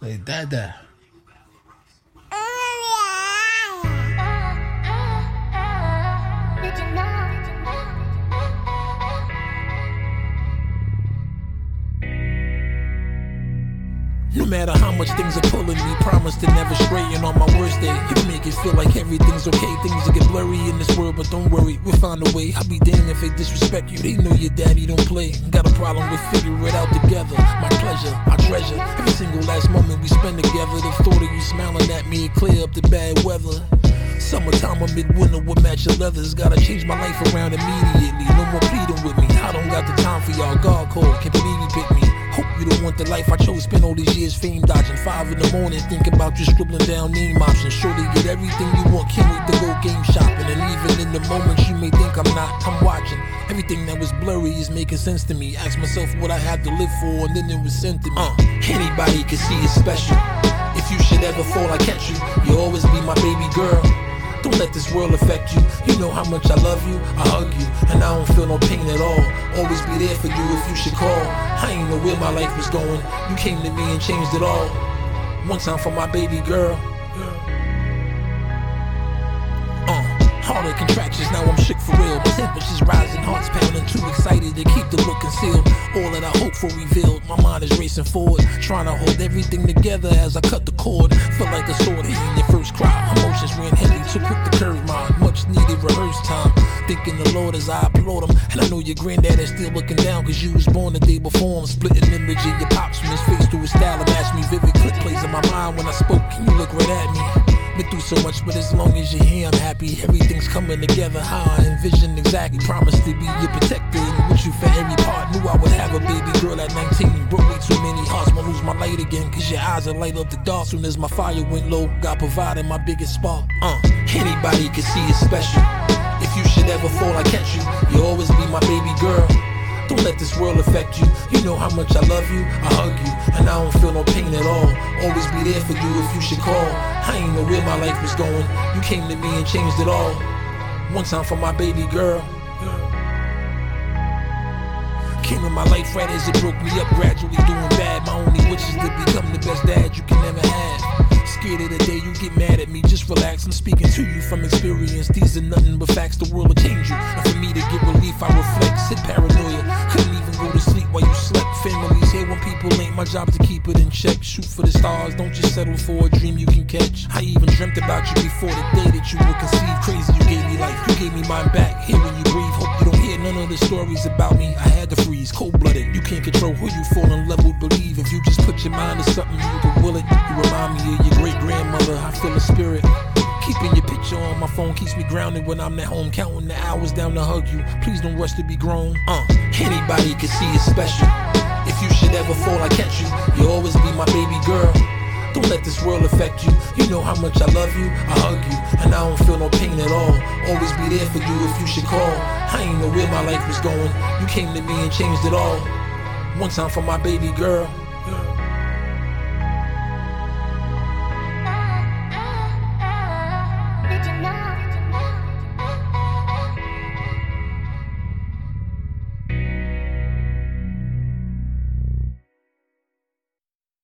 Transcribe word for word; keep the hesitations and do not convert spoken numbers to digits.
Like Dada. No matter how much things are pulling me, promise to never straighten on my worst day. You make it feel like everything's okay. Things will get blurry in this world, but don't worry, we'll find a way. I'll be damned if they disrespect you. They know your daddy don't play. Got a problem, we'll figure it out together. My pleasure, I treasure every single last moment we spend together. The thought of you smiling at me, it clear up the bad weather. Summertime or midwinter will match your leathers. Gotta change my life around immediately. No more pleading with me. I don't got the time for y'all. God called, can't believe you picked me. Hope you don't want the life I chose. Spend all these years fame dodging. Five in the morning thinking about you, scribbling down name options. Sure to get everything you want. Can't wait to go game shopping. And even in the moments you may think I'm not, I'm watching. Everything that was blurry is making sense to me. Ask myself what I had to live for, and then it was sent to me. Uh, anybody can see it's special. If you should ever fall, I catch you. You'll always be my baby girl. Don't let this world affect you. You know how much I love you, I hug you, and I don't feel no pain at all. Always be there for you if you should call. I ain't know where my life was going. You came to me and changed it all. One time for my baby girl. Uh, harder contractions, now I'm shook for real. My temperature's rising, heart's pounding, too excited to keep the look concealed. All that I hope for revealed, my mind is racing forward, trying to hold everything together as I cut the cord. Feel like a sword hitting your first cry. Emotions ran heavy, too quick to curve mine. Much needed rehearsed time, thanking the Lord as I applaud him. And I know your granddad is still looking down, cause you was born the day before him. Split an image of your pops from his face to his style and match me. Vivid clip plays in my mind when I spoke, and you look right at me. Been through so much, but as long as you're here, I'm happy. Everything's coming together how I envisioned exactly. Promised to be your protector and with you for every part. Knew I would have a baby girl at nineteen. Broke way too many hearts, won't lose my light again. Cause your eyes will light up the dark. Soon as my fire went low, God provided my biggest spark. Uh, anybody can see it's special. If you should ever fall, I catch you. You'll always be my baby girl. Don't let this world affect you. You know how much I love you, I hug you, and I don't feel no pain at all. Always be there for you if you should call. I ain't know where my life was going. You came to me and changed it all. One time for my baby girl. Came in my life right as it broke me up, gradually doing bad. My only wish is to become the best dad you can never have. Scared of the day you get mad at me, just relax. I'm speaking to you from experience. These are nothing but facts, the world will change you. And for me to get relief, I reflect. Sit paranoia, couldn't even go to sleep while you slept. Families here when people ain't, my job to keep it in check. Shoot for the stars, don't just settle for a dream you can catch. I even dreamt about you before the day that you were conceived. Crazy, you gave me life, you gave me mine back. Hearing you breathe, hope you don't hear none of the stories about me. I had to freeze, cold-blooded. You can't control who you fall in love with, believe. If you just put your mind to something, you can will it. You remind me of your great-grandmother, I feel a spirit. Keeping your picture on my phone keeps me grounded when I'm at home. Counting the hours down to hug you. Please don't rush to be grown. Uh, anybody can see it's special. If you should ever fall, I catch you. You'll always be my baby girl. Don't let this world affect you. You know how much I love you, I hug you, and I don't feel no pain at all. Always be there for you if you should call. I ain't know where my life was going. You came to me and changed it all. One time for my baby girl.